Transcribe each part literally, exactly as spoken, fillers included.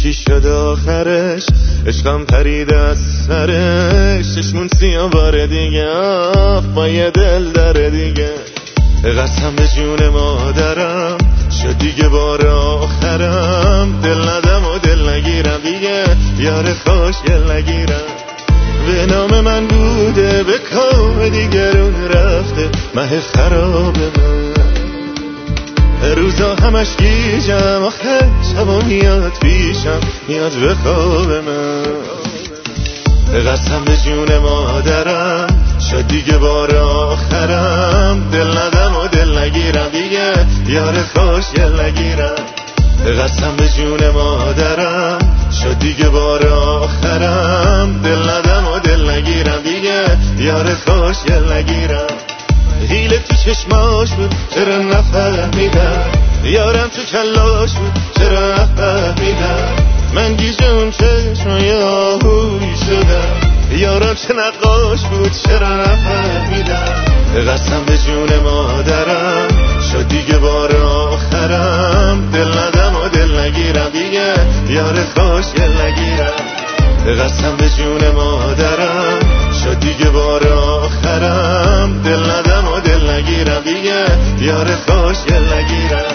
چی شد آخرش؟ عشقم پرید از سرش، چشمون سیاه بار دیگه با یه دل داره دیگه. قسم به جون مادرم شد دیگه بار آخرم، دل ندم و دل نگیرم دیگه، یار خوشگل نگیرم. به نام من بوده به کام دیگرون رفته، مه خراب من روزا همش گیجم، آخه شبا میاد پیشم، میاد به خواب من. قسم به جون مادرم شد دیگه بار آخرم، دل ندم و دل نگیرم دیگه، یار خوشگل نگیرم. قسم به جون مادرم شد دیگه بار آخرم، دل ندم و دل نگیرم دیگه، یار خوشگل نگیرم. حیله تو چشماش بود چرا نفهمیدم، یارم تو کلاش بود چرا نفهمیدم. من گیج اون چشمای آهوی شدم، یارم چه نقاش بود چرا نفهمیدم. قسم به جون مادرم شد دیگه بار آخرم، دل ندم و دل نگیرم دیگه، یار خوشگل نگیرم. قسم به جون مادرم شد دیگه بار آخرم، دل ندم و دل نگیرم دیگه، یار خوشگل نگیرم.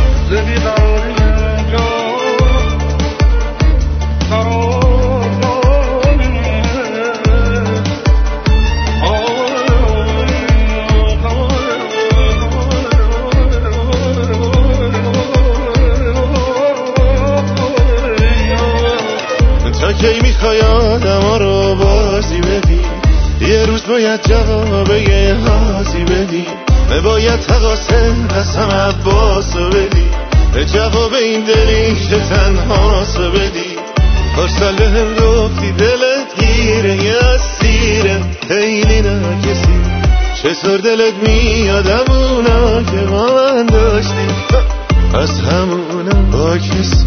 تا کی میخوای آدم رو بازی بدی؟ یه روز باید جواب یه حاضی بدی، باید تقاسم قسم عباسو بدی، جواب این دلی که تنهاسو بدی. پارسال به هم گفتی دلت گیره یه اسیره، خیلی نکسی چطور دلت میاد همونا که با من داشتی، از همونا با کسی.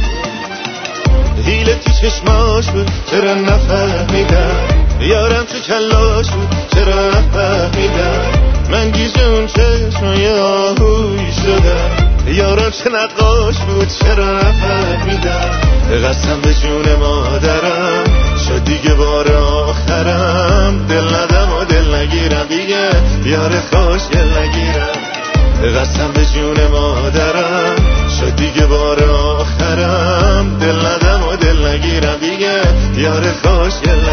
حیله تو چشماش بود چرا نفهمیدم، یارم تو کلاش بود چرا نفهمیدم. من گیج اون چشمای آهوی شدم، یارم چه نقاش بود چرا نفهمیدم. قسم به جون مادرم شد دیگه بار آخرم، دل ندم و دل نگیرم دیگه، یار خوشگل نگیرم. قسم به جون مادرم شد دیگه بار آخرم، دل ندم و دل نگیرم دیگه، یار خوشگل